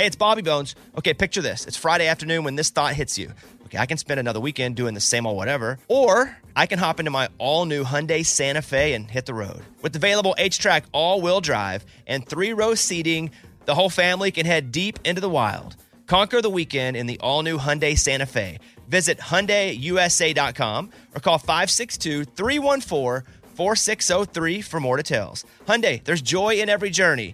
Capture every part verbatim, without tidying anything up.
Hey, it's Bobby Bones. Okay, picture this. It's Friday afternoon when this thought hits you. Okay, I can spend another weekend doing the same old whatever, or I can hop into my all-new Hyundai Santa Fe and hit the road. With available H-Track all-wheel drive and three-row seating, the whole family can head deep into the wild. Conquer the weekend in the all-new Hyundai Santa Fe. Visit Hyundai U S A dot com or call five six two, three one four, four six zero three for more details. Hyundai, there's joy in every journey.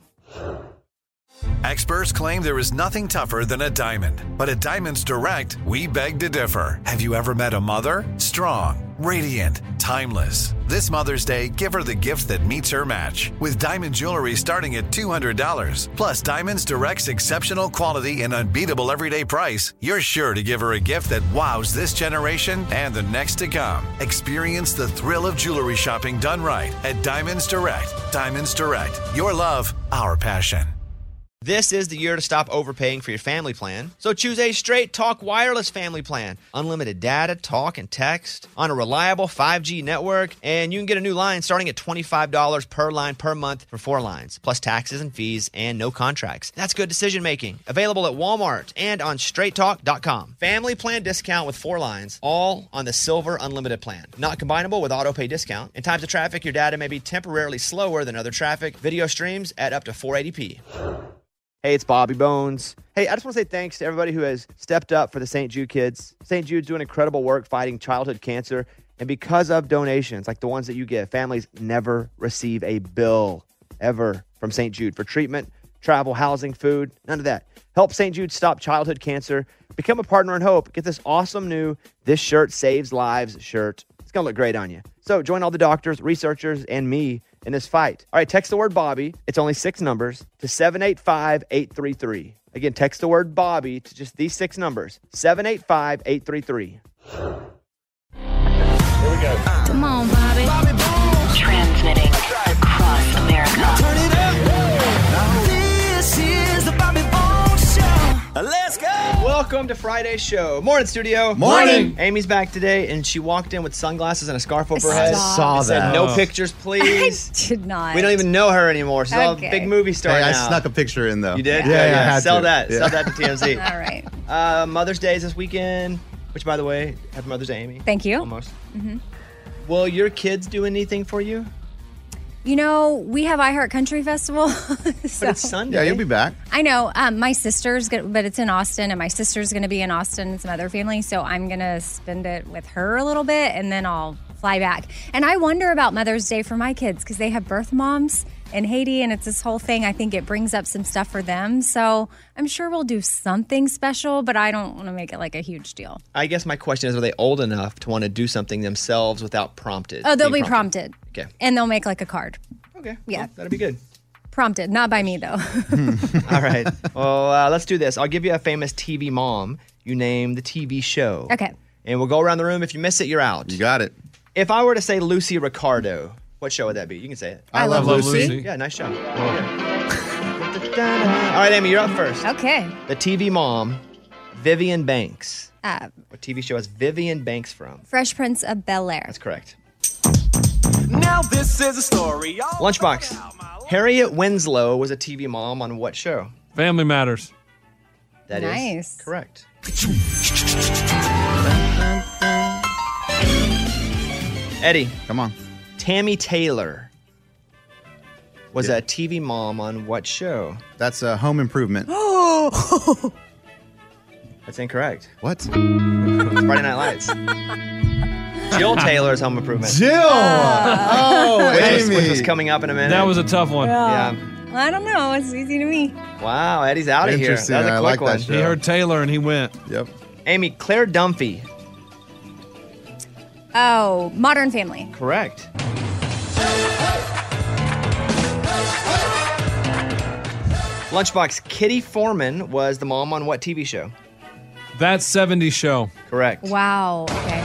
Experts claim there is nothing tougher than a diamond. But at Diamonds Direct, we beg to differ. Have you ever met a mother? Strong, radiant, timeless. This Mother's Day, give her the gift that meets her match. With diamond jewelry starting at two hundred dollars. Plus Diamonds Direct's exceptional quality and unbeatable everyday price, you're sure to give her a gift that wows this generation and the next to come. Experience the thrill of jewelry shopping done right at Diamonds Direct. Diamonds Direct. Your love, our passion. This is the year to stop overpaying for your family plan. So choose a Straight Talk Wireless family plan. Unlimited data, talk, and text on a reliable five G network. And you can get a new line starting at twenty-five dollars per line per month for four lines, plus taxes and fees and no contracts. That's good decision making. Available at Walmart and on straight talk dot com. Family plan discount with four lines, all on the Silver Unlimited plan. Not combinable with auto pay discount. In times of traffic, your data may be temporarily slower than other traffic. Video streams at up to four eighty p. Hey, it's Bobby Bones. Hey, I just want to say thanks to everybody who has stepped up for the Saint Jude kids. Saint Jude's doing incredible work fighting childhood cancer. And because of donations like the ones that you give, families never receive a bill ever from Saint Jude for treatment, travel, housing, food, none of that. Help Saint Jude stop childhood cancer. Become a partner in hope. Get this awesome new This Shirt Saves Lives shirt. It's going to look great on you. So join all the doctors, researchers, and me in this fight. All right, text the word Bobby. It's only six numbers to seven eight five, eight three three. Again, text the word Bobby to just these six numbers, seven eight five, eight three three. Here we go. Come on, Bobby. Bobby Bones. Transmitting across America. Now turn it up. Now this is the Bobby Bones Show. Let's go. Welcome to Friday's show. Morning, studio. Morning. Amy's back today, and she walked in with sunglasses and a scarf over her Stop. head. Saw It said, that. no pictures, please. I did not. We don't even know her anymore. She's all Okay. big movie star Hey, I now. snuck a picture in, though. You did? Yeah, yeah, I had Sell to. that. Yeah. Sell that to T M Z. All right. uh, Mother's Day is this weekend, which, by the way, happy Mother's Day, Amy. Thank you. Almost. Mm-hmm. Will your kids do anything for you? You know, we have iHeart Country Festival. so, But it's Sunday. Yeah, you'll be back. I know. Um, my sister's, gonna, but it's in Austin, and my sister's going to be in Austin and some other family. So I'm going to spend it with her a little bit, and then I'll fly back. And I wonder about Mother's Day for my kids because they have birth moms in Haiti, and it's this whole thing. I think it brings up some stuff for them. So I'm sure we'll do something special, but I don't want to make it like a huge deal. I guess my question is, are they old enough to want to do something themselves without prompted? Oh, they'll being be prompted. Okay. And they'll make like a card. Okay. Yeah. Well, that'd be good. Prompted, not by me though. All right. Well, uh, let's do this. I'll give you a famous T V mom. You name the T V show. Okay. And we'll go around the room. If you miss it, you're out. You got it. If I were to say Lucy Ricardo, what show would that be? You can say it. I Love Lucy. Yeah, nice show. Yeah. All right, Amy, you're up first. Okay. The T V mom, Vivian Banks. Uh, What T V show is Vivian Banks from? Fresh Prince of Bel-Air. That's correct. Now this is a story. all Lunchbox. about my life. Harriet Winslow was a T V mom on what show? Family Matters. That is Nice. correct. Eddie, Come on. Tammy Taylor was a T V mom on what show? That's a home improvement. That's incorrect. What? It's Friday Night Lights. Jill Taylor's Home Improvement. Jill! oh, Which was, Amy. which was coming up in a minute. That was a tough one. yeah. I don't know. It's easy to me. Wow, Eddie's out of here. That was Interesting. a I quick like that one. show. He heard Taylor and he went. Yep. Amy, Claire Dunphy. Oh, Modern Family. Correct. Lunchbox, Kitty Foreman was the mom on what T V show? That seventies show. Correct. Wow. Okay.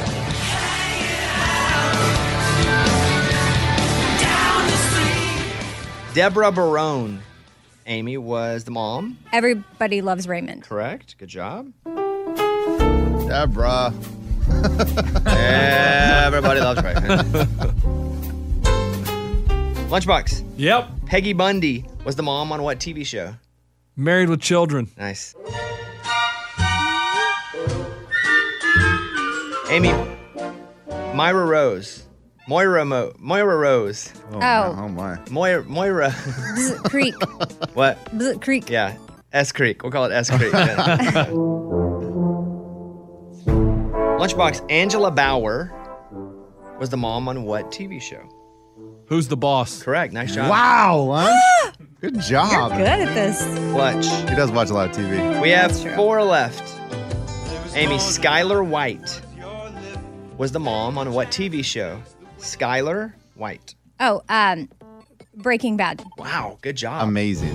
Deborah Barone, Amy, was the mom. Everybody Loves Raymond. Correct. Good job. Deborah. Everybody loves Raymond. Lunchbox, Yep. Peggy Bundy was the mom on what T V show? Married with Children. Nice. Amy, Myra Rose. Moira Mo- Moira Rose. Oh, Oh. oh my. Moira Moira. Bzz, Creek. What? Bzz, Creek. Yeah. S Creek. We'll call it S Creek. Yeah. Lunchbox, Angela Bauer was the mom on what T V show? Who's the boss? Correct. Nice job. Wow, Lunch. Good job. Good at this. Clutch. He does watch a lot of T V. We have That's true. four left. Amy, Skylar White was the mom on what T V show? Skylar White. Oh, um, Breaking Bad. Wow, good job. Amazing.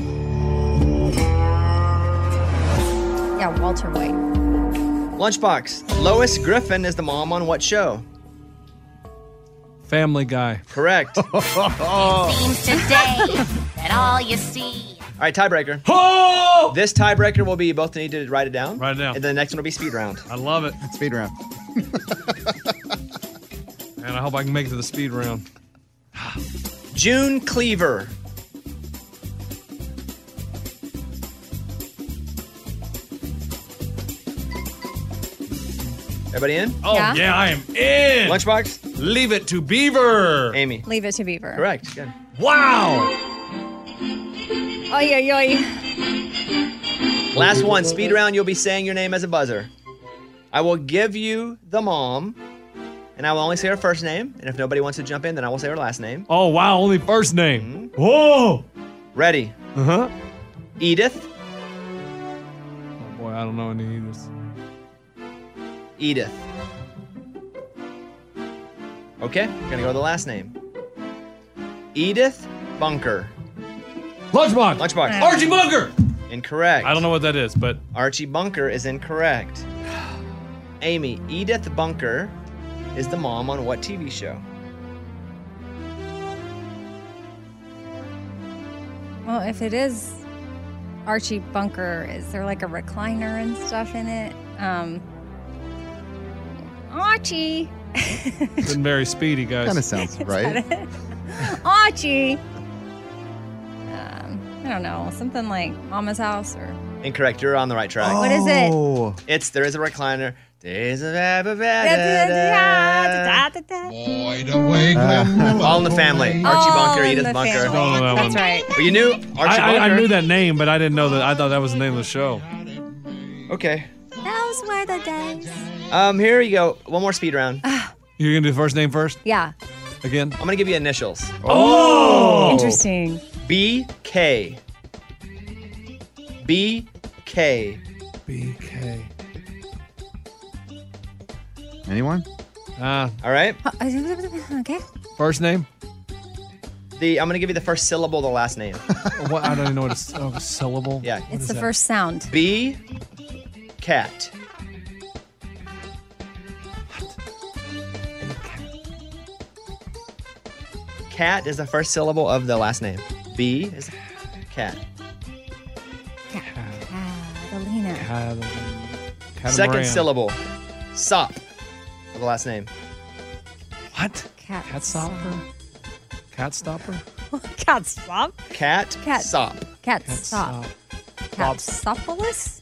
Yeah, Walter White. Lunchbox, Lois Griffin is the mom on what show? Family Guy. Correct. All Seems today that all you see. right, tiebreaker. Oh! This tiebreaker will be you both need to write it down. Write it down. And then the next one will be speed round. I love it. Speed round. And I hope I can make it to the speed round. June Cleaver. Everybody in? Oh, Yeah? yeah, I am in. Lunchbox? Leave it to Beaver. Amy. Leave it to Beaver. Correct. Good. Wow. Oy, oy, oy. Last one, speed round. You'll be saying your name as a buzzer. I will give you the mom, and I will only say her first name. And if nobody wants to jump in, then I will say her last name. Oh, wow, only first name. Whoa. Ready? Uh-huh. Edith. Oh, boy, I don't know any of this. Edith. Okay, we're gonna go with the last name. Edith Bunker. Lunchbox. Lunchbox. Archie Bunker. Incorrect. I don't know what that is, but Archie Bunker is incorrect. Amy, Edith Bunker is the mom on what T V show? Well, if it is Archie Bunker, is there like a recliner and stuff in it? Um, Archie. been very speedy, guys. Kind of sounds right. Archie. Um, I don't know. Something like Mama's House or. Incorrect. You're on the right track. What is it? Oh. It's there is a recliner. There's a All in the Family. Archie Bunker, Oh, in Edith the Bunker. Family. Oh, that That's one. right. But you knew Archie I, I, I Bunker. knew that name, but I didn't know that. I thought that was the name of the show. Okay. Those were the days. Um, here you go. One more speed round. I'm You're going to do the first name first? Yeah. Again? gonna give you initials. Oh! Interesting. B K. B K. B K. Anyone? Ah, All right. Okay. first name? The I'm gonna give you the first syllable of the last name. What? I don't even know what it's. Oh, a syllable? Yeah. What It's is the that? first sound. B. Cat. Cat is the first syllable of the last name. B is cat. Catalina. Cat- Second catamaran. syllable. Sop of the last name. What? Cat. Cat stopper? Cat stopper? Cat stop. Cat. Cat. Sop. Cat Cat stop. stop. Catsopolis?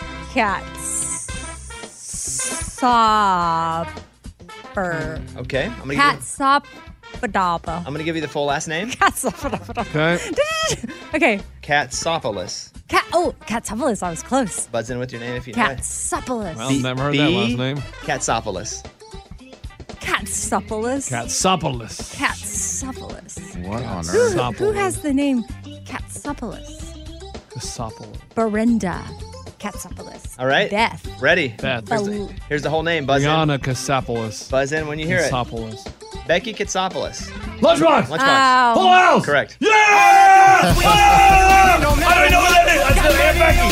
Catstopper. Okay. I'm gonna give you, Catsopadapa. I'm gonna give you the full last name. Catsopadapa. Okay. Okay. Catsopolis. Cat. Oh, Catsopolis. I was close. Buzz in with your name if you know it. Catsopolis. Well, never heard that last name. Catsopolis. Catsopolis. Catsopolis. Catsopolis. What on Who, earth? who has the name Catsopolis? Catsopolis. Berenda Catsopolis. All right. Beth. Ready? Beth. Here's the, here's the whole name. Buzz in. Brianna Catsopolis. Buzz in when you hear it. Catsopolis. Becky Katsopoulos. Lunchbox! Lunchbox. Oh. Full house! Correct. Yeah! Ah! I don't even know what that is. I said Aunt Becky.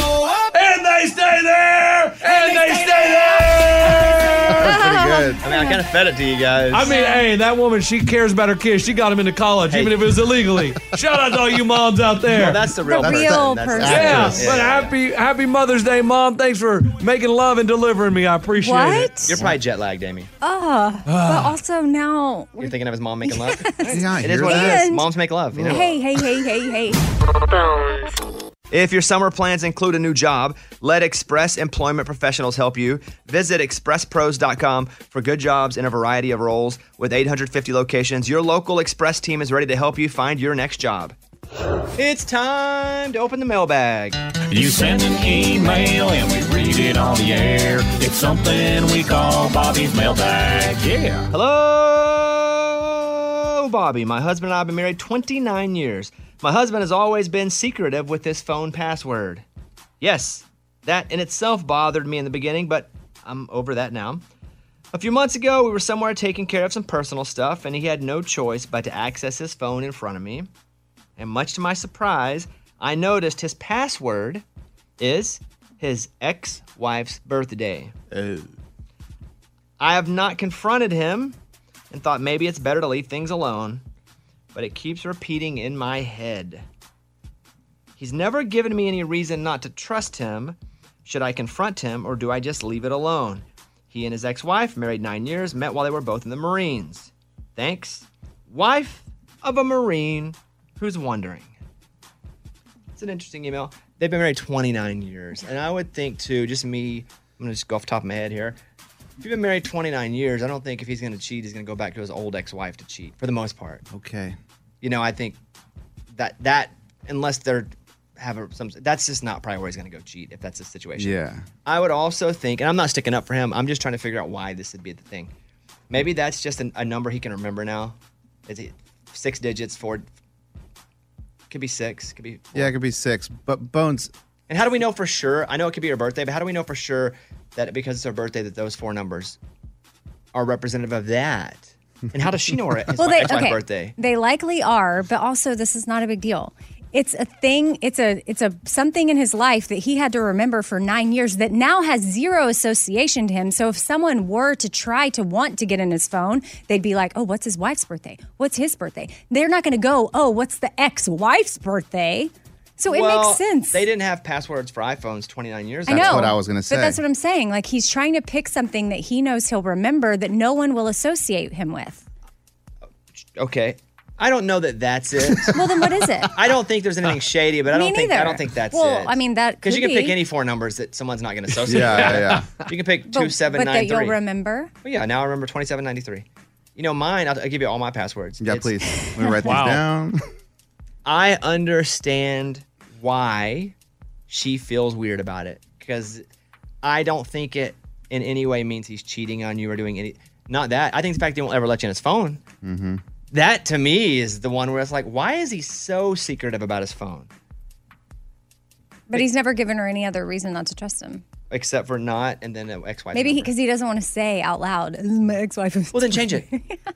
Everybody hands go up. And they stay there! And they stay there! That's pretty good. I mean, I kind kind of fed it to you guys. I mean, hey, that woman, she cares about her kids. She got them into college, Hey. even if it was illegally. Shout out to all you moms out there. Well, that's the real The person. real That's person. yeah, Yeah. but happy happy Mother's Day, Mom. Thanks for making love and delivering me. I appreciate it. What? You're probably jet lagged, Amy. Oh, but also now. You're thinking of his mom making love? Yeah, I It is hear what that. it is. And- Moms make love, you know? Hey, hey, hey, hey, hey. If your summer plans include a new job, let Express Employment Professionals help you. Visit express pros dot com for good jobs in a variety of roles. With eight hundred fifty locations, your local Express team is ready to help you find your next job. It's time to open the mailbag. You send an email and we read it on the air. It's something we call Bobby's mailbag. Yeah. Hello, Bobby. My husband and I have been married twenty-nine years. My husband has always been secretive with his phone password. Yes, that in itself bothered me in the beginning, but I'm over that now. A few months ago, we were somewhere taking care of some personal stuff, and he had no choice but to access his phone in front of me. And much to my surprise, I noticed his password is his ex-wife's birthday. Oh. I have not confronted him and thought maybe it's better to leave things alone, but it keeps repeating in my head. He's never given me any reason not to trust him. Should I confront him or do I just leave it alone? He and his ex-wife, married nine years, met while they were both in the Marines. Thanks, wife of a Marine who's wondering. It's an interesting email. They've been married twenty-nine years, and I would think too, just me, I'm gonna just go off the top of my head here. If you've been married twenty-nine years, I don't think if he's gonna cheat, he's gonna go back to his old ex-wife to cheat, for the most part. Okay. You know, I think that, that unless they're have a, some, that's just not probably where he's gonna go cheat, if that's the situation. Yeah. I would also think, and I'm not sticking up for him, I'm just trying to figure out why this would be the thing. Maybe that's just an, a number he can remember now. Is it six digits, four, could be six, could be four. Yeah, it could be six. But Bones, And how do we know for sure? I know it could be her birthday, but how do we know for sure that because it's her birthday that those four numbers are representative of that? And how does she know her it's Well, my they ex-wife's okay. birthday? They likely are, but also this is not a big deal. It's a thing. It's a it's a something in his life that he had to remember for nine years that now has zero association to him. So if someone were to try to want to get in his phone, they'd be like, "Oh, what's his wife's birthday? What's his birthday?" They're not going to go, "Oh, what's the ex-wife's birthday?" So it well, makes sense. They didn't have passwords for iPhones twenty-nine years I ago. know. what I was gonna say. But that's what I'm saying. Like he's trying to pick something that he knows he'll remember that no one will associate him with. Okay. I don't know that that's it. Well, then what is it? I don't think there's anything shady, but I Me don't think I neither. don't think that's Well, it. I mean, that because you could can pick be. any four numbers that someone's not going to associate. yeah, with. yeah, yeah. You can pick But- two seven but nine that three. you'll remember. Well, yeah, now I remember twenty-seven ninety-three. You know, mine, I'll, I'll give you all my passwords. Yeah, It's- please. Let me write Wow. these down. I understand why she feels weird about it because I don't think it in any way means he's cheating on you or doing any. Not that. I think the fact he won't ever let you on his phone. Mm-hmm. That to me is the one where it's like, why is he so secretive about his phone? But he's never given her any other reason not to trust him. Except for not, and then an ex-wife. Maybe number. because he, doesn't want to say out loud, "This is my ex-wife." is-" Well, then change it.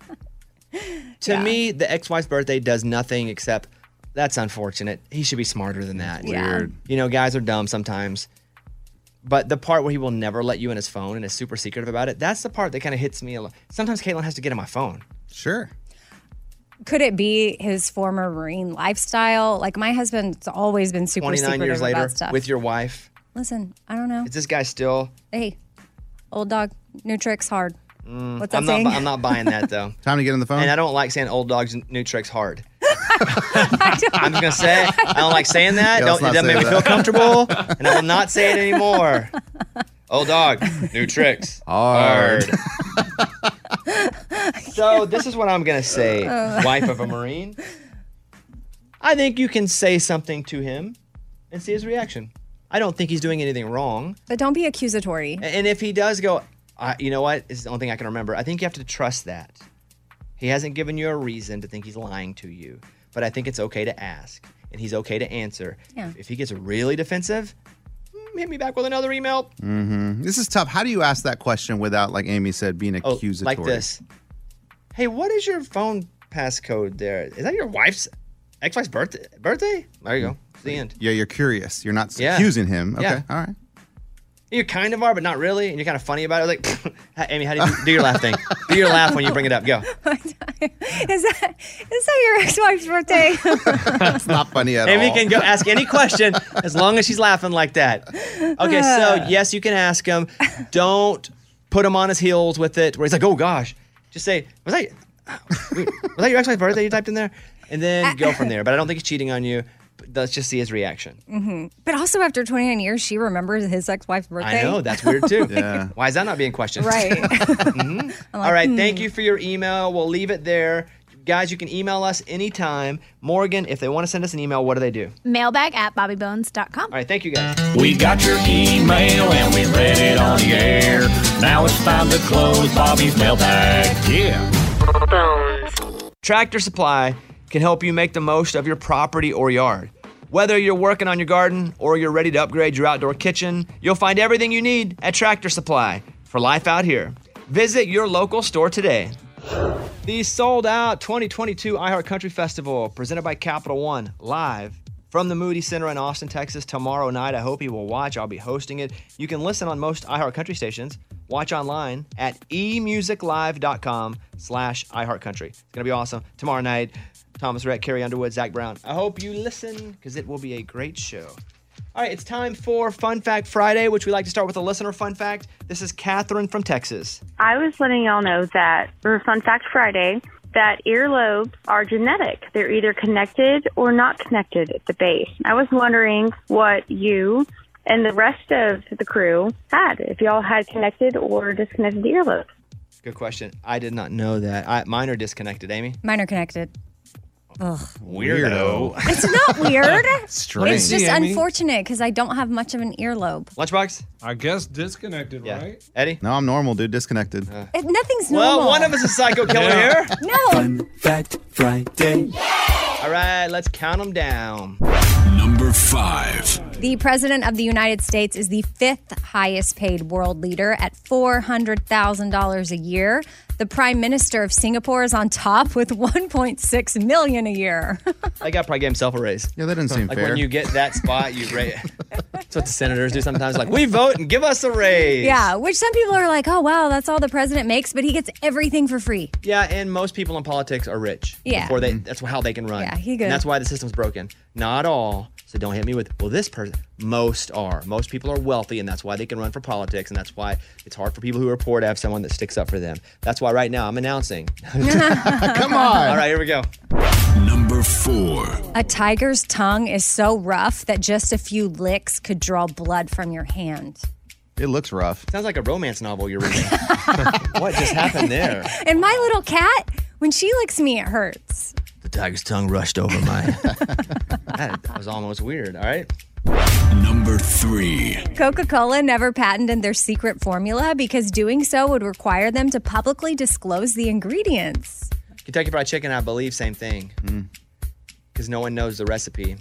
To Yeah. me, the ex-wife's birthday does nothing except that's unfortunate. He should be smarter than that. Yeah. Weird. You know, guys are dumb sometimes. But the part where he will never let you in his phone and is super secretive about it, that's the part that kind of hits me a lot. Sometimes Caitlin has to get on my phone. Sure. Could it be his former Marine lifestyle? Like my husband's always been super twenty-nine secretive years later about stuff. with your wife. Listen, I don't know. Is this guy still? Hey, old dog, new tricks hard. What's that I'm saying? not, I'm not buying that though. Time to get on the phone. And I don't like saying old dogs new tricks hard. I'm just gonna say I don't like saying that. Yeah, don't, let's it not doesn't make say me feel that. comfortable, and I will not say it anymore. Old dog, new tricks, Hard. So this is what I'm gonna say, wife of a Marine. I think you can say something to him and see his reaction. I don't think he's doing anything wrong. But don't be accusatory. And if he does go, I, you know what? This is the only thing I can remember. I think you have to trust that. He hasn't given you a reason to think he's lying to you. But I think it's okay to ask. And he's okay to answer. Yeah. If he gets really defensive, mm, hit me back with another email. Mm-hmm. This is tough. How do you ask that question without, like Amy said, being Oh, accusatory? like this. Hey, what is your phone passcode there? Is that your wife's ex-wife's birthday? Birthday? There you go. It's the end. Yeah, you're curious. You're not Yeah. accusing him. Okay, Yeah. all right. You kind of are, but not really. And you're kind of funny about it. Like, Amy, how do you do your laugh thing? Do your laugh when you bring it up. Go. Is that is that your ex-wife's birthday? It's not funny at Amy all. can go ask any question as long as she's laughing like that. Okay, so yes, you can ask him. Don't put him on his heels with it where he's like, oh gosh. Just say, was that, wait, was that your ex-wife's birthday you typed in there? And then go from there. But I don't think he's cheating on you. But let's just see his reaction. Mm-hmm. But also after twenty-nine years, she remembers his ex-wife's birthday. I know, that's weird too. Yeah. Why is that not being questioned? Right. mm-hmm. like, All right, hmm. thank you for your email. We'll leave it there. Guys, you can email us anytime. Morgan, if they want to send us an email, what do they do? Mailbag at bobby bones dot com. All right, thank you guys. We got your email and we read it on the air. Now it's time to close Bobby's mailbag. Yeah. Tractor Supply can help you make the most of your property or yard. Whether you're working on your garden or you're ready to upgrade your outdoor kitchen, you'll find everything you need at Tractor Supply for life out here. Visit your local store today. The sold-out twenty twenty-two iHeartCountry Festival, presented by Capital One, live from the Moody Center in Austin, Texas, tomorrow night. I hope you will watch. I'll be hosting it. You can listen on most iHeartCountry stations. Watch online at emusiclive.com slash iHeartCountry. It's going to be awesome. Tomorrow night, Thomas Rhett, Carrie Underwood, Zach Brown. I hope you listen because it will be a great show. All right, it's time for Fun Fact Friday, which we like to start with a listener fun fact. This is Catherine from Texas. I was letting y'all know that for Fun Fact Friday, that earlobes are genetic. They're either connected or not connected at the base. I was wondering what you and the rest of the crew had, if y'all had connected or disconnected earlobes. Good question. I did not know that. I, mine are disconnected, Amy. Mine are connected. Ugh. Weirdo. It's not weird. Strange. It's just Amy. unfortunate because I don't have much of an earlobe. Lunchbox? I guess disconnected, Yeah. right? Eddie? No, I'm normal, dude. Disconnected. It, nothing's normal. Well, one of us is psycho killer Yeah. here. No. Fun Fact Friday. All right, let's count them down. Number five. The President of the United States is the fifth highest paid world leader at four hundred thousand dollars a year. The Prime Minister of Singapore is on top with one point six million dollars a year. That guy probably gave himself a raise. Yeah, that didn't seem Like fair. when you get that spot, you raise. That's what the senators do sometimes. Like, we vote and give us a raise. Yeah, which some people are like, oh, wow, that's all the president makes, but he gets everything for free. Yeah, and most people in politics are rich. Yeah. Before they, that's how they can run. Yeah, he good. And that's why the system's broken. Not all. So don't hit me with, well, this person. Most are. Most people are wealthy, and that's why they can run for politics, and that's why it's hard for people who are poor to have someone that sticks up for them. That's why right now I'm announcing. Come on. All right, here we go. Number four. A tiger's tongue is so rough that just a few licks could draw blood from your hand. It looks rough. Sounds like a romance novel you're reading. What just happened there? And my little cat, when she licks me, it hurts. The tiger's tongue rushed over my... that, that was almost weird, all right? Number three. Coca-Cola never patented their secret formula because doing so would require them to publicly disclose the ingredients. Kentucky Fried Chicken, I believe, same thing. Because no one knows the recipe.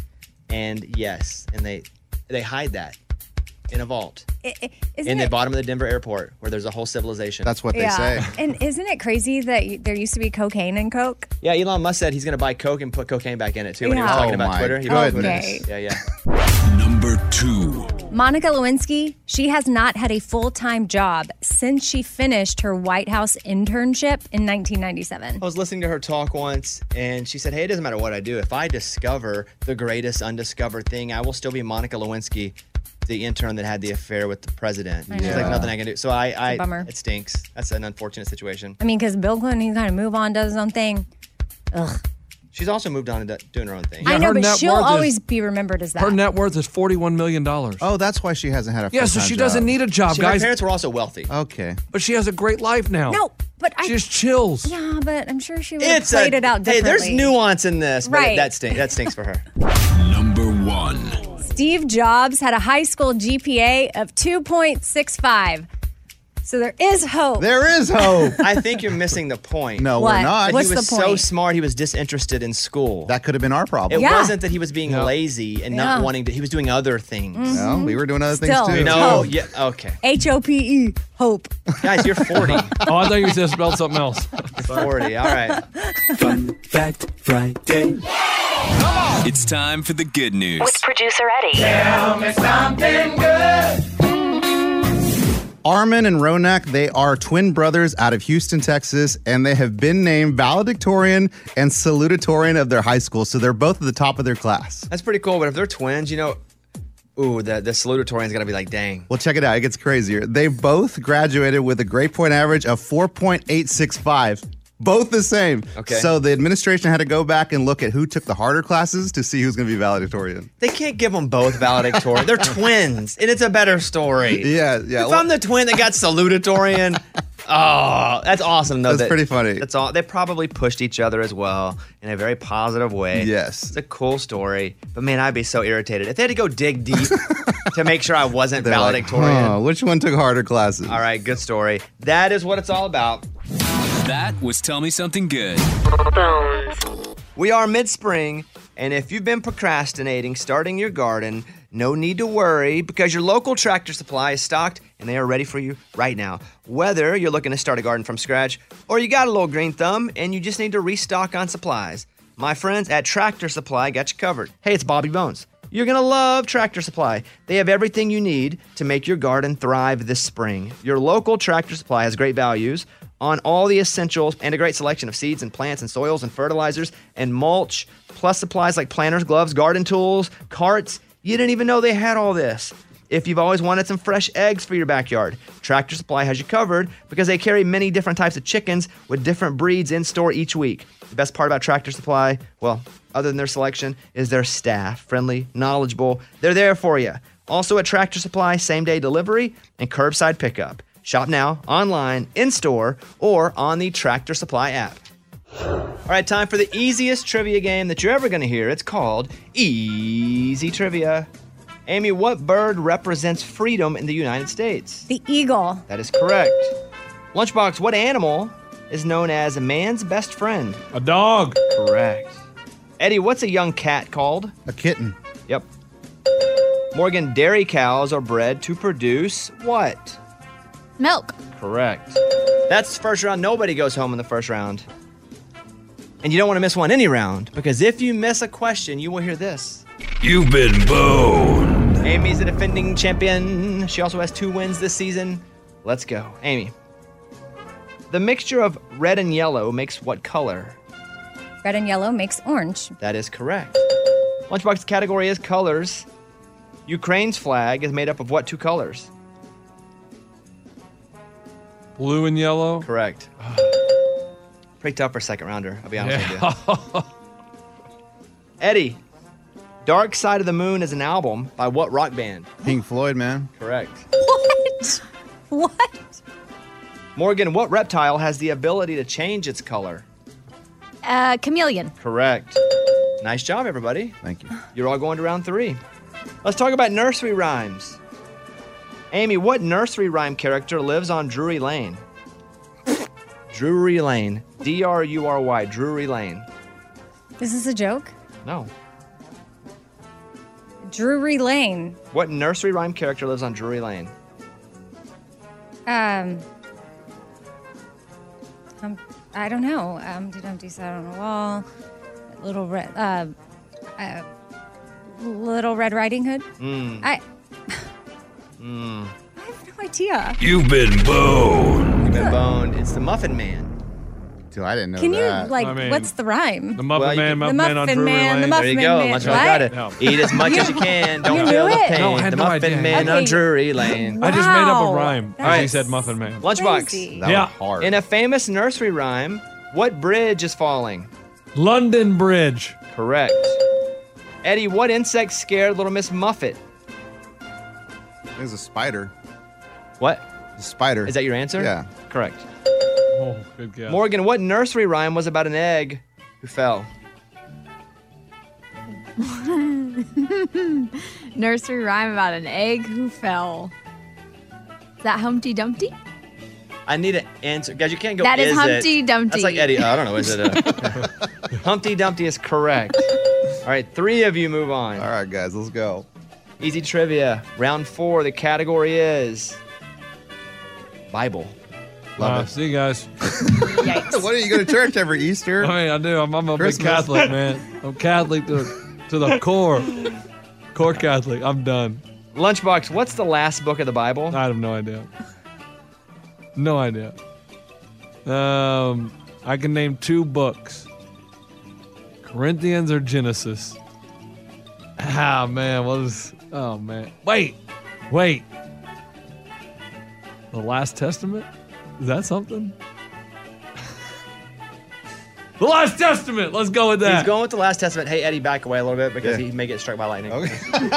And yes, and they they hide that in a vault. I- I- isn't in the it- bottom of the Denver airport where there's a whole civilization. That's what they say. And isn't it crazy that y- there used to be cocaine in Coke? Yeah, Elon Musk said he's going to buy Coke and put cocaine back in it too when he was Yeah. talking Oh about my Twitter. He bought Twitter. goodness. Yeah, yeah. Number two. Monica Lewinsky, she has not had a full-time job since she finished her White House internship in nineteen ninety-seven. I was listening to her talk once, and she said, hey, it doesn't matter what I do. If I discover the greatest undiscovered thing, I will still be Monica Lewinsky, the intern that had the affair with the president. I She's know. like, nothing I can do. So I, I a bummer. it stinks. That's an unfortunate situation. I mean, because Bill Clinton, he kind of move on, does his own thing. Ugh. She's also moved on to do- doing her own thing. I know, her but net she'll worth is- always be remembered as that. Her net worth is forty-one million dollars. Oh, that's why she hasn't had a Yeah, so full-time she doesn't job. need a job, See, her guys. parents were also wealthy. Okay. But she has a great life now. No, but I She just chills. yeah, but I'm sure she would have It's played a, it out hey, differently. there's nuance in this, but Right. that, stink, that stinks for her. Number one. Steve Jobs had a high school G P A of two point six five. So there is hope. There is hope. I think you're missing the point. No, What? we're not. That What's he was the so point? smart, he was disinterested in school. That could have been our problem. It Yeah. wasn't that he was being Yeah. lazy and Yeah. not wanting to. He was doing other things. No, we were doing other Still. things too. No, Hope. yeah, okay. H O P E, hope. Guys, you're forty. Oh, I thought you just spelled something else. forty, all right. Fun Fact Friday. It's time for the good news. With producer Eddie. Tell me something good. Armin and Ronak, they are twin brothers out of Houston, Texas, and they have been named valedictorian and salutatorian of their high school. So they're both at the top of their class. That's pretty cool. But if they're twins, you know, ooh, the, the salutatorian's got to be like, dang. Well, check it out. It gets crazier. They both graduated with a grade point average of four point eight six five. Both the same. Okay. So the administration had to go back and look at who took the harder classes to see who's going to be valedictorian. They can't give them both valedictorian. They're twins, and it's a better story. Yeah, yeah. If well- I'm the twin that got salutatorian, oh, that's awesome. Though. That's that, pretty funny. That's all. They probably pushed each other as well in a very positive way. Yes. It's a cool story. But man, I'd be so irritated if they had to go dig deep to make sure I wasn't They're like, valedictorian. huh, which one took harder classes? All right, good story. That is what it's all about. That was Tell Me Something Good. We are mid-spring, and if you've been procrastinating starting your garden, no need to worry because your local Tractor Supply is stocked and they are ready for you right now. Whether you're looking to start a garden from scratch or you got a little green thumb and you just need to restock on supplies, my friends at Tractor Supply got you covered. Hey, it's Bobby Bones. You're going to love Tractor Supply. They have everything you need to make your garden thrive this spring. Your local Tractor Supply has great values on all the essentials and a great selection of seeds and plants and soils and fertilizers and mulch, plus supplies like planters, gloves, garden tools, carts. You didn't even know they had all this. If you've always wanted some fresh eggs for your backyard, Tractor Supply has you covered because they carry many different types of chickens with different breeds in store each week. The best part about Tractor Supply, well, other than their selection, is their staff. Friendly, knowledgeable. They're there for you. Also at Tractor Supply, same-day delivery and curbside pickup. Shop now, online, in-store, or on the Tractor Supply app. All right, time for the easiest trivia game that you're ever going to hear. It's called Easy Trivia. Amy, what bird represents freedom in the United States? The eagle. That is correct. Lunchbox, what animal is known as a man's best friend? A dog. Correct. Eddie, what's a young cat called? A kitten. Yep. Morgan, dairy cows are bred to produce what? Milk. Correct. That's the first round. Nobody goes home in the first round. And you don't want to miss one any round, because if you miss a question, you will hear this. You've been boned. Amy's the defending champion. She also has two wins this season. Let's go. Amy. The mixture of red and yellow makes what color? Red and yellow makes orange. That is correct. Lunchbox category is colors. Ukraine's flag is made up of what two colors? Blue and yellow. Correct. Pretty tough for a second rounder, I'll be honest Yeah. with you. Eddie, Dark Side of the Moon is an album by what rock band? Pink Floyd, man. Correct. What? What? Morgan, what reptile has the ability to change its color? Uh, chameleon. Correct. Nice job, everybody. Thank you. You're all going to round three. Let's talk about nursery rhymes. Amy, what nursery rhyme character lives on Drury Lane? Drury Lane. D R U R Y. Drury Lane. Is this a joke? No. Drury Lane. What nursery rhyme character lives on Drury Lane? Um, um I don't know. Um, Humpty Dumpty sat on a wall. Little red. Uh, uh, Little Red Riding Hood. Mm. I. Mm. I have no idea. You've been boned. You've been boned. It's the Muffin Man. Dude, I didn't know Can that. you like? I mean, what's the rhyme? The Muffin Well, you Man, can- Muffin The Man on Muffin Drury Man, the Lane. Muffin There you Man, go. man. Lunchbox got it. No. Eat as much as you can. Don't You feel knew the it? pain. No, I had the no Muffin idea. Man on Okay. Drury Lane. I just made up a Wow. rhyme That as he is said Muffin Man. Lunchbox. Crazy. That Yeah. was hard. In a famous nursery rhyme, what bridge is falling? London Bridge. Correct. Eddie, what insect scared Little Miss Muffet? There's a spider. What? A spider. Is that your answer? Yeah. Correct. Oh, good guess. Morgan, what nursery rhyme was about an egg who fell? Nursery rhyme about an egg who fell. Is that Humpty Dumpty? I need an answer. Guys, you can't go, That is is Humpty it? Dumpty. That's like Eddie. I don't know. Is it a... Humpty Dumpty is correct. All right, three of you move on. All right, guys, let's go. Easy trivia. Round four, the category is Bible. Love Uh, it. see you guys. Yikes. What do you go to church every Easter? I mean, I do. I'm, I'm a Christmas. big Catholic, man. I'm Catholic to, to the core. Core Catholic. I'm done. Lunchbox, what's the last book of the Bible? I have no idea. No idea. Um, I can name two books. Corinthians or Genesis. Ah, man. What is... Oh, man. Wait. Wait. The Last Testament? Is that something? The Last Testament. Let's go with that. He's going with the Last Testament. Hey, Eddie, back away a little bit because Yeah. he may get struck by lightning. Okay.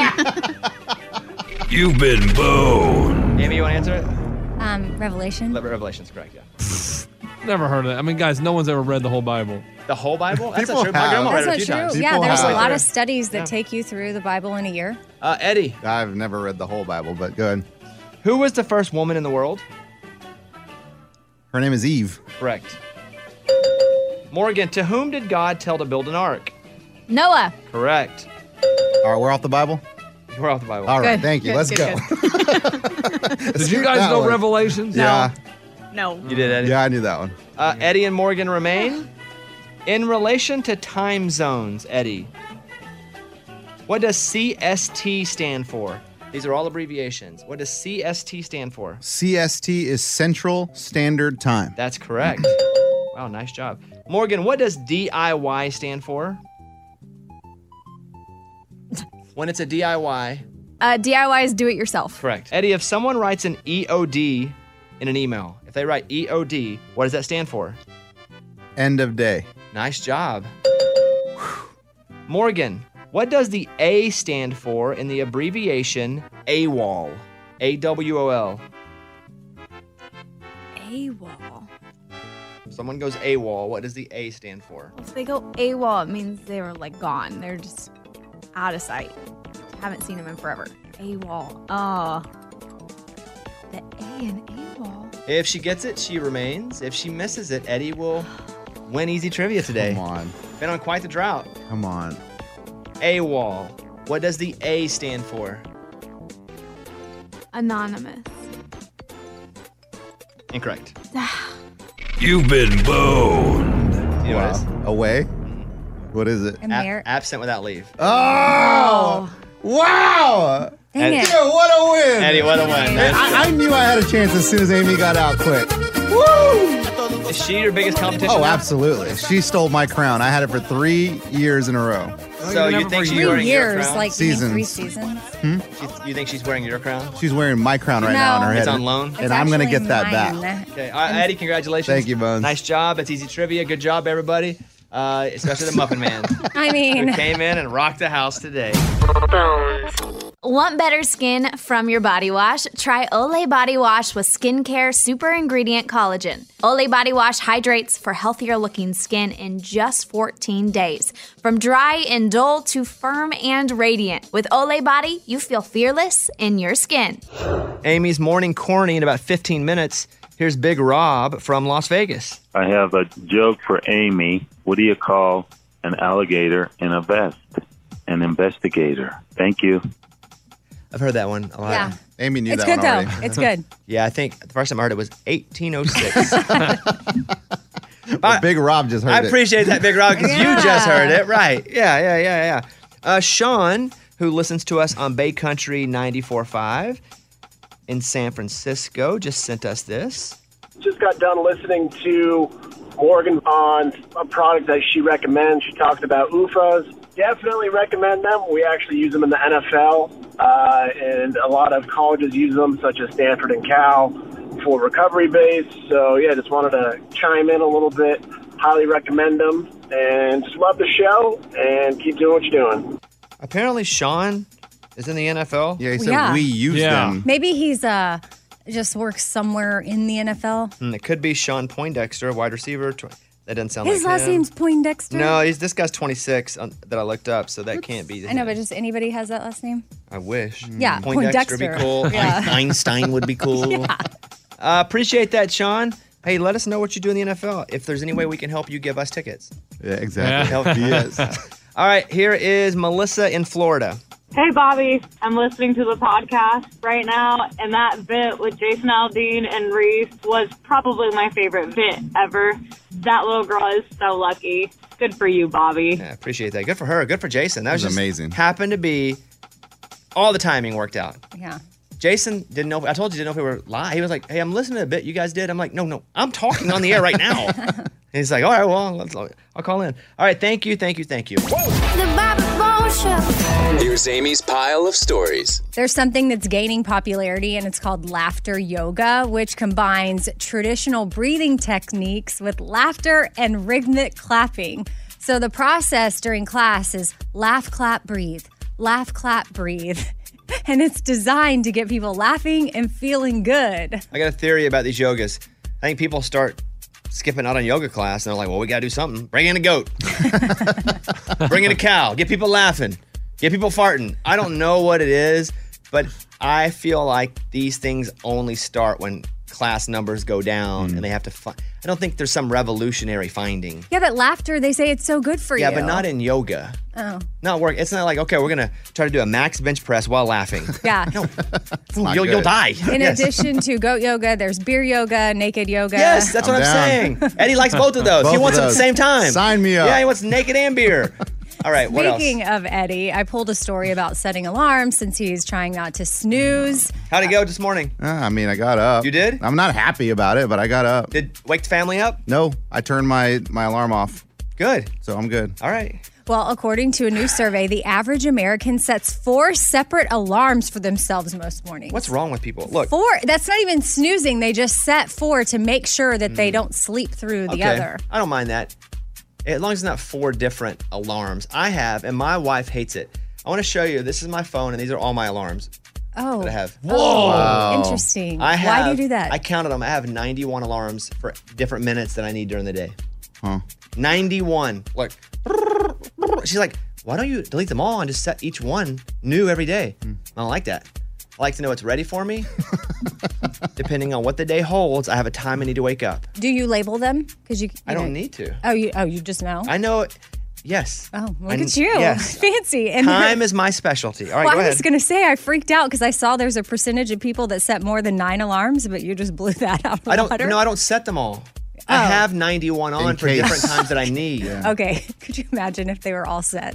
You've been boned. Amy, you want to answer it? Um, Revelation. Le- Revelation's correct, yeah. Never heard of it. I mean, guys, no one's ever read the whole Bible. The whole Bible? That's People not true. My have. grandma read That's it a not few true. times. Yeah, People there's have. a lot Yeah. of studies that Yeah. take you through the Bible in a year. Uh, Eddie, I've never read the whole Bible, but go ahead. who was the first woman in the world? Her name is Eve. Correct. Morgan, to whom did God tell to build an ark? Noah. Correct. All right, we're off the Bible? We're off the Bible. All right, Good, thank you. good, Let's good, go. Did you guys That know one. Revelations? Yeah. No. You did, Eddie? Yeah, I knew that one. Uh, Eddie and Morgan remain. In relation to time zones, Eddie, what does C S T stand for? These are all abbreviations. What does C S T stand for? C S T is Central Standard Time. That's correct. Wow, nice job. Morgan, what does D I Y stand for? When it's a D I Y. Uh, D I Y is do it yourself. Correct. Eddie, if someone writes an E O D in an email, if they write E O D, what does that stand for? End of day. Nice job. Morgan, what does the A stand for in the abbreviation AWOL? A W O L. AWOL. Someone goes AWOL. What does the A stand for? If they go AWOL, it means they were like gone. They're just out of sight. Haven't seen them in forever. AWOL. Oh. The A in AWOL. If she gets it, she remains. If she misses it, Eddie will win easy trivia today. Come on. Been on quite the drought. Come on. AWOL. What does the A stand for? Anonymous. Incorrect. You've been boned. You know what it is? Away? What is it? Ab- Amer- absent without leave. Oh! Wow! Dang Eddie- it. Yeah, what a win! Eddie, what a win, man. I, I knew I had a chance as soon as Amy got out quick. Woo! Is she your biggest competition? Oh, now? absolutely. She stole my crown. I had it for three years in a row. So you think she's Three wearing your years, crown? like you mean three Seasons. seasons. She- you think she's wearing your crown? She's wearing my crown right now on her No. head. It's on loan? And It's I'm going to actually get that back. mine. Okay, all right, Eddie, congratulations. Thank you, Bones. Nice job. It's easy trivia. Good job, everybody. Uh, especially the Muffin Man, I who mean, came in and rocked the house today. Want better skin from your body wash? Try Olay Body Wash with skincare super ingredient collagen. Olay Body Wash hydrates for healthier looking skin in just fourteen days. From dry and dull to firm and radiant. With Olay Body, you feel fearless in your skin. Amy's morning corny in about fifteen minutes. Here's Big Rob from Las Vegas. I have a joke for Amy. What do you call an alligator in a vest? An investigator. Thank you. I've heard that one a lot. yeah. Amy knew It's that good one though. already. It's good. Yeah, I think the first time I heard it was eighteen oh six. Well, Big Rob just heard I it. appreciate that, Big Rob, because Yeah. you just heard it. Right. Yeah, yeah, yeah, yeah. Uh, Sean, who listens to us on Bay Country ninety-four point five in San Francisco, just sent us this. Just got done listening to Morgan on a product that she recommends. She talked about U F As. Definitely recommend them. We actually use them in the N F L, uh, and a lot of colleges use them, such as Stanford and Cal, for recovery base. So, yeah, just wanted to chime in a little bit. Highly recommend them. And just love the show, and keep doing what you're doing. Apparently, Sean is in the N F L. Yeah, he said Yeah. we use Yeah. them. Maybe he's uh just works somewhere in the N F L. And it could be Sean Poindexter, wide receiver. Tw- That doesn't sound His like last him. name's Poindexter. No, he's, this guy's twenty-six on, that I looked up, so that can't be. I know, him. but just anybody has that last name. I wish. Yeah, Poindexter would be Poindexter. cool. Yeah. Einstein would be cool. uh, appreciate that, Sean. Hey, let us know what you do in the N F L. If there's any way we can help you, give us tickets. Yeah, exactly. Help Yes. All right, here is Melissa in Florida. Hey, Bobby. I'm listening to the podcast right now, and that bit with Jason Aldean and Reese was probably my favorite bit ever. That little girl is so lucky. Good for you, Bobby. Yeah, appreciate that. Good for her. Good for Jason. That was That was just amazing. Happened to be all the timing worked out. Yeah. Jason didn't know. I told you didn't know if we were live. He was like, "Hey, I'm listening to a bit you guys did." I'm like, "No, no, I'm talking on the air right now." And he's like, "All right, well, let's, I'll call in." All right, thank you, thank you, thank you. The Bobby Bones Show. Here's Amy's pile of stories. There's something that's gaining popularity, and it's called laughter yoga, which combines traditional breathing techniques with laughter and rhythmic clapping. So the process during class is laugh, clap, breathe. Laugh, clap, breathe. And it's designed to get people laughing and feeling good. I got a theory about these yogas. I think people start skipping out on yoga class, and they're like, well, we got to do something. Bring in a goat. Bring in a cow. Get people laughing. Get people farting. I don't know what it is, but I feel like these things only start when class numbers go down Mm. and they have to find. I don't think there's some revolutionary finding. Yeah, but laughter, they say it's so good for Yeah, you. but not in yoga. Oh. Not work. It's not like, okay, we're going to try to do a max bench press while laughing. Yeah. No. not you'll, you'll good. die. In Yes. addition to goat yoga, there's beer yoga, naked yoga. Yes, that's what I'm I'm down. saying. Eddie likes both of those. Both he of wants them at those. the same time. Sign me up. Yeah, he wants naked and beer. All right, what else? Speaking of Eddie, I pulled a story about setting alarms since he's trying not to snooze. How'd it go this morning? Uh, I mean, I got up. You did? I'm not happy about it, but I got up. Did wake the family up? No, I turned my, my alarm off. Good. So I'm good. All right. Well, according to a new survey, the average American sets four separate alarms for themselves most mornings. What's wrong with people? Look. Four? That's not even snoozing. They just set four to make sure that they don't sleep through the Okay. other. I don't mind that. As long as it's not four different alarms. I have, and my wife hates it. I want to show you. This is my phone, and these are all my alarms Oh. that I have. Oh, Wow. interesting. I have, Why do you do that? I counted them. I have ninety-one alarms for different minutes that I need during the day. Huh. ninety-one. Look. She's like, why don't you delete them all and just set each one new every day? I don't like that. I like to know it's ready for me. Depending on what the day holds, I have a time I need to wake up. Do you label them? Because you, you I don't know- need to. Oh, you. Oh, you just know. I know. Yes. Oh, look I- at you. Yes. Fancy. And Time is my specialty. All right, well, go I ahead. was going to say, I freaked out because I saw there's a percentage of people that set more than nine alarms, but you just blew that out of the I don't. water. No, I don't set them all. I Oh. have ninety-one on In for case. different times that I need. Okay. Could you imagine if they were all set?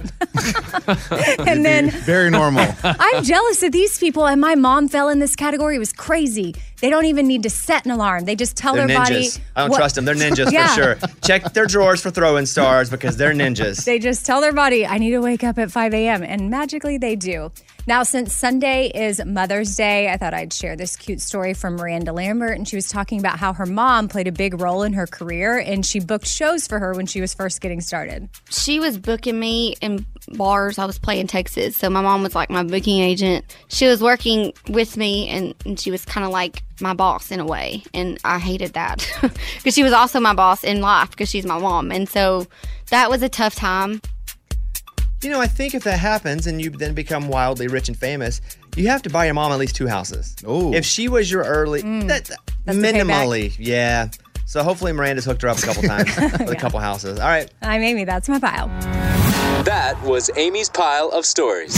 And then Very normal. I'm jealous of these people, and my mom fell in this category. It was crazy. They don't even need to set an alarm. They just tell They're their body. ninjas. I don't what- trust them. They're ninjas Yeah. for sure. Check their drawers for throwing stars because they're ninjas. They just tell their body, I need to wake up at five a.m. And magically they do. Now, since Sunday is Mother's Day, I thought I'd share this cute story from Miranda Lambert. And she was talking about how her mom played a big role in her career and she booked shows for her when she was first getting started. She was booking me in bars. I was playing Texas. So my mom was like my booking agent. She was working with me and, and she was kind of like my boss in a way. And I hated that because she was also my boss in life because she's my mom. And so that was a tough time. You know, I think if that happens and you then become wildly rich and famous, you have to buy your mom at least two houses. Oh. If she was your early, Mm. that, That's the minimally, yeah. So hopefully Miranda's hooked her up a couple times with a couple houses. All right. I'm Amy. That's my pile. That was Amy's pile of stories.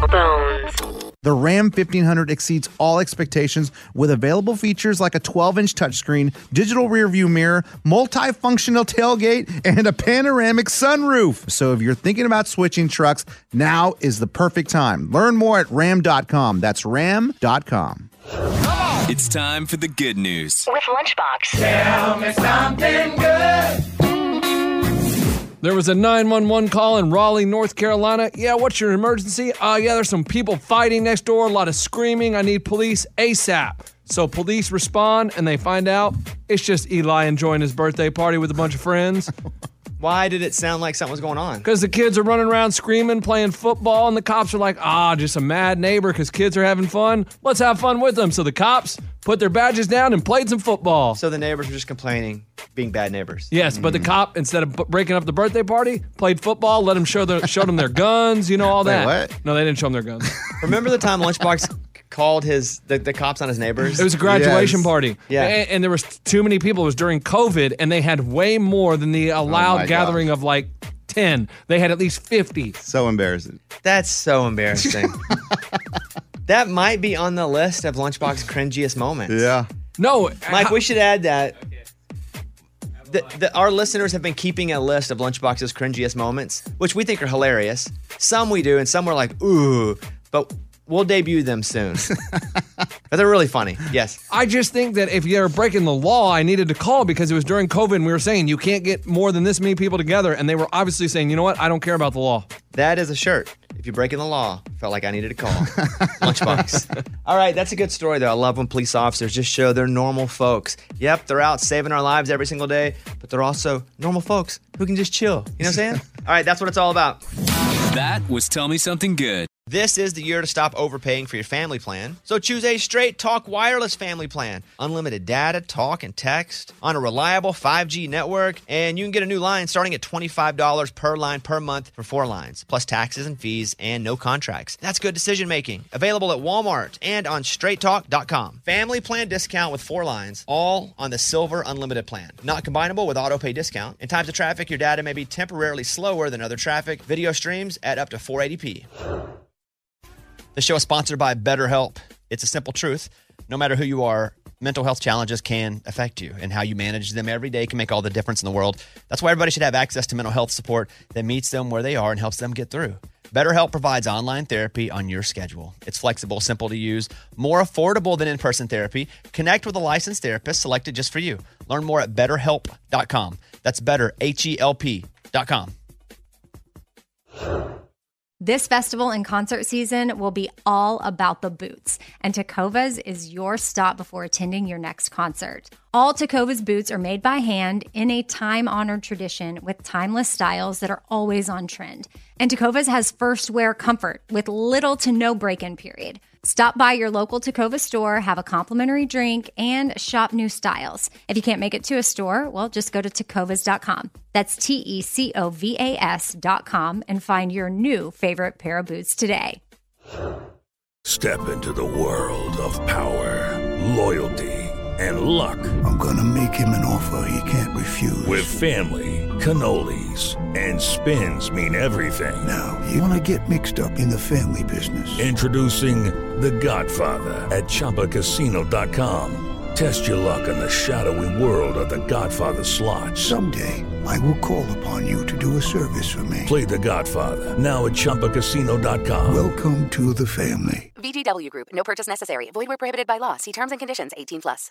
The Ram fifteen hundred exceeds all expectations with available features like a twelve-inch touchscreen, digital rearview mirror, multifunctional tailgate, and a panoramic sunroof. So if you're thinking about switching trucks, now is the perfect time. Learn more at ram dot com. That's ram dot com. It's time for the good news. With Lunchbox. Tell me something good. There was a nine one one call in Raleigh, North Carolina. Yeah, what's your emergency? Uh, yeah, there's some people fighting next door, a lot of screaming. I need police ASAP. So police respond and they find out it's just Eli enjoying his birthday party with a bunch of friends. Why did it sound like something was going on? Because the kids are running around screaming, playing football, and the cops are like, ah, just a mad neighbor because kids are having fun. Let's have fun with them. So the cops put their badges down and played some football. So the neighbors were just complaining, being bad neighbors. Yes, but the cop, instead of b- breaking up the birthday party, played football, let them show their, showed them their guns, you know, all Wait, that. what? No, they didn't show them their guns. Remember the time Lunchbox called his the, the cops on his neighbors? It was a graduation Yes. party. Yeah. And, and there was too many people. It was during COVID, and they had way more than the allowed my gathering of like ten. They had at least fifty. So embarrassing. That's so embarrassing. That might be on the list of Lunchbox cringiest moments. Yeah. No, Mike, how- we should add that. The, the, our listeners have been keeping a list of Lunchbox's cringiest moments, which we think are hilarious. Some we do, and some we're like, ooh. But we'll debut them soon. But they're really funny. Yes. I just think that if you're breaking the law, I needed to call because it was during COVID and we were saying you can't get more than this many people together. And they were obviously saying, you know what? I don't care about the law. That is a shirt. If you're breaking the law, felt like I needed to call. Lunchbox. All right, that's a good story, though. I love when police officers just show they're normal folks. Yep, they're out saving our lives every single day, but they're also normal folks who can just chill. You know what I'm saying? All right, that's what it's all about. That was Tell Me Something Good. This is the year to stop overpaying for your family plan. So choose a Straight Talk Wireless family plan. Unlimited data, talk, and text on a reliable five G network. And you can get a new line starting at twenty-five dollars per line per month for four lines, plus taxes and fees and no contracts. That's good decision making. Available at Walmart and on straight talk dot com. Family plan discount with four lines, all on the Silver Unlimited plan. Not combinable with auto pay discount. In times of traffic, your data may be temporarily slower than other traffic. Video streams at up to four eighty p. The show is sponsored by BetterHelp. It's a simple truth. No matter who you are, mental health challenges can affect you, and how you manage them every day can make all the difference in the world. That's why everybody should have access to mental health support that meets them where they are and helps them get through. BetterHelp provides online therapy on your schedule. It's flexible, simple to use, more affordable than in-person therapy. Connect with a licensed therapist selected just for you. Learn more at better help dot com. That's better, H E L P dot com. This festival and concert season will be all about the boots, and Tecovas is your stop before attending your next concert. All Tecovas boots are made by hand in a time-honored tradition with timeless styles that are always on trend. And Tecovas has first wear comfort with little to no break-in period. Stop by your local Tecova store, have a complimentary drink, and shop new styles. If you can't make it to a store, well, just go to tecovas dot com. That's T E C O V A S dot com and find your new favorite pair of boots today. Step into the world of power, loyalty, and luck. I'm gonna make him an offer he can't refuse. With family, cannolis, and spins mean everything. Now, you wanna get mixed up in the family business. Introducing The Godfather at Chumba Casino dot com. Test your luck in the shadowy world of The Godfather slot. Someday, I will call upon you to do a service for me. Play The Godfather, now at Chumba Casino dot com. Welcome to the family. V G W Group. No purchase necessary. Void where prohibited by law. See terms and conditions. eighteen plus.